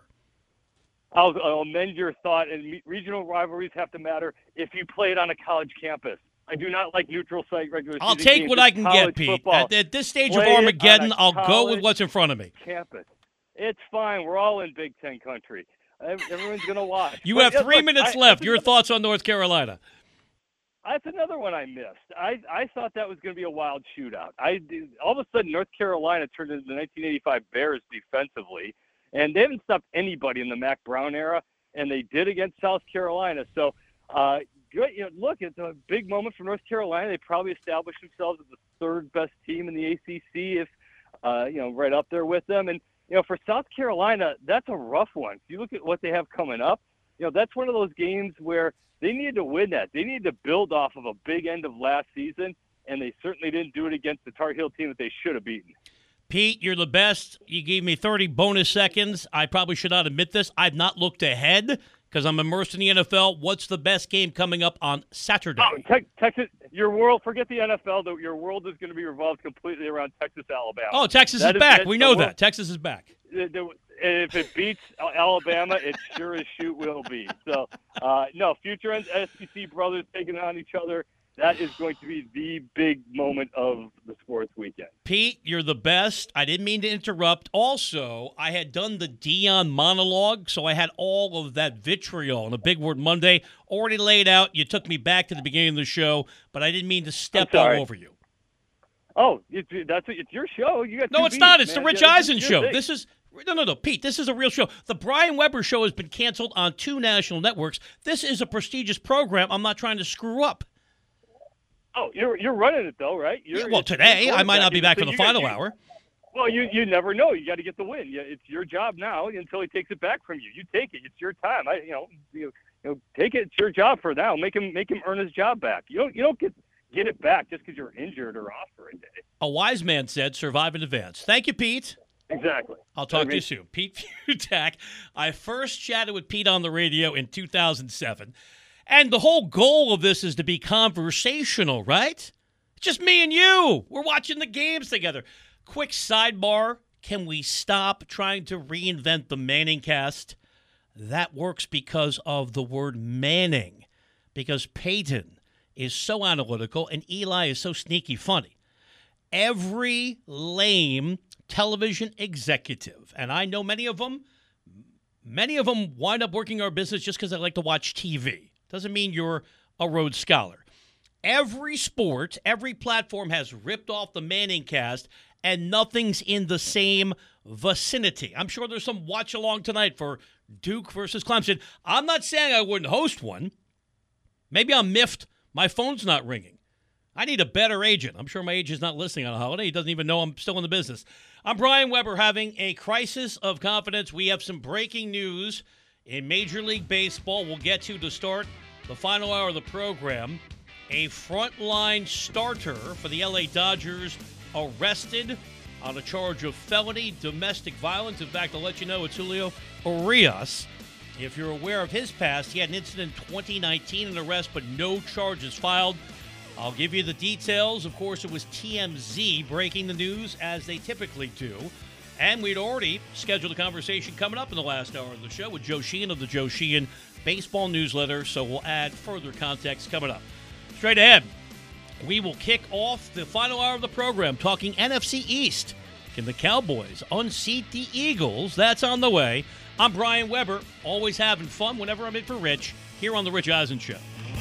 I'll, I'll amend your thought, and regional rivalries have to matter if you play it on a college campus. I do not like neutral site regular season I'll take games. what It's I can get, Pete. At, at this stage Play of Armageddon, I'll go with college what's in front of me. Campus. It's fine. We're all in Big Ten country. Everyone's going to watch. You But, have three look, minutes I, left. that's Your another, thoughts on North Carolina? That's another one I missed. I, I thought that was going to be a wild shootout. I all of a sudden, North Carolina turned into the nineteen eighty-five Bears defensively, and they haven't stopped anybody in the Mac Brown era, and they did against South Carolina. So, uh, good. You know, look, it's a big moment for North Carolina. They probably established themselves as the third best team in the A C C, if uh, you know, right up there with them. And you know, for South Carolina, that's a rough one. If you look at what they have coming up, you know, that's one of those games where they need to win that. They need to build off of a big end of last season, and they certainly didn't do it against the Tar Heel team that they should have beaten. Pete, you're the best. You gave me thirty bonus seconds. I probably should not admit this. I've not looked ahead because I'm immersed in the N F L. What's the best game coming up on Saturday? Oh, te- Texas, your world, forget the N F L. Though your world is going to be revolved completely around Texas, Alabama. Oh, Texas that is back. Is, we know world, that. Texas is back. The, the, if it beats Alabama, it sure as shoot will be. So, uh, no, future S E C brothers taking on each other. That is going to be the big moment of the sports weekend. Pete, you're the best. I didn't mean to interrupt. Also, I had done the Dion monologue, so I had all of that vitriol on a Big Word Monday already laid out. You took me back to the beginning of the show, but I didn't mean to step all over you. Oh, it's, that's it's your show. You got no, it's beats, not. It's man. the Rich yeah, Eisen show. Thing. This is no, no, no, Pete. This is a real show. The Brian Weber show has been canceled on two national networks. This is a prestigious program. I'm not trying to screw up. Oh, you're you're running it though, right? You're, yeah, well, today I might not be back so for the got, final you, hour. Well, you you never know. You got to get the win. Yeah, it's your job now until he takes it back from you. You take it. It's your time. I you know you, you know take it. It's your job for now. Make him make him earn his job back. You don't you don't get get it back just because you're injured or off for a day. A wise man said, "Survive in advance." Thank you, Pete. Exactly. I'll talk to you soon. Pete Fiutak. I first chatted with Pete on the radio in two thousand seven, and the whole goal of this is to be conversational, right? Just me and you. We're watching the games together. Quick sidebar. Can we stop trying to reinvent the Manning cast? That works because of the word Manning. Because Peyton is so analytical and Eli is so sneaky funny. Every lame television executive, and I know many of them, many of them wind up working our business just because they like to watch T V. Doesn't mean you're a Rhodes Scholar. Every sport, every platform has ripped off the Manning cast, and nothing's in the same vicinity. I'm sure there's some watch along tonight for Duke versus Clemson. I'm not saying I wouldn't host one. Maybe I'm miffed. My phone's not ringing. I need a better agent. I'm sure my agent's not listening on a holiday. He doesn't even know I'm still in the business. I'm Brian Weber having a crisis of confidence. We have some breaking news in Major League Baseball we'll get to to start the final hour of the program. A frontline starter for the L A Dodgers arrested on a charge of felony domestic violence. In fact, I'll let you know it's Julio Urias. If you're aware of his past, he had an incident in twenty nineteen, an arrest, but no charges filed. I'll give you the details. Of course, it was T M Z breaking the news, as they typically do. And we'd already scheduled a conversation coming up in the last hour of the show with Joe Sheehan of the Joe Sheehan Baseball Newsletter, so we'll add further context coming up. Straight ahead, we will kick off the final hour of the program talking N F C East. Can the Cowboys unseat the Eagles? That's on the way. I'm Brian Weber, always having fun whenever I'm in for Rich, here on The Rich Eisen Show.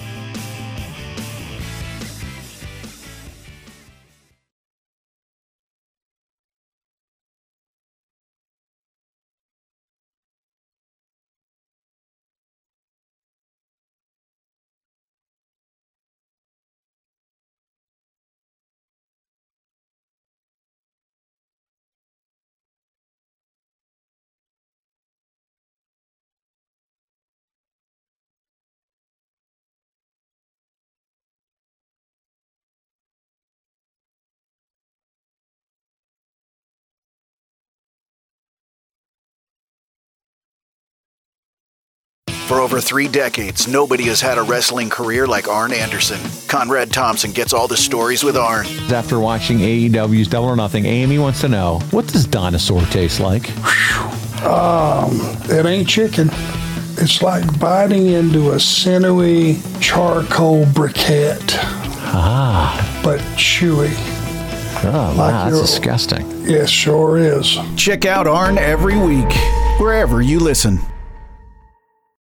For over three decades, nobody has had a wrestling career like Arn Anderson. Conrad Thompson gets all the stories with Arn. After watching A E W's Double or Nothing, Amy wants to know, what does dinosaur taste like? Um, it ain't chicken. It's like biting into a sinewy charcoal briquette. Ah. But chewy. Oh, like wow, that's disgusting. Yes, sure is. Check out Arn every week, wherever you listen.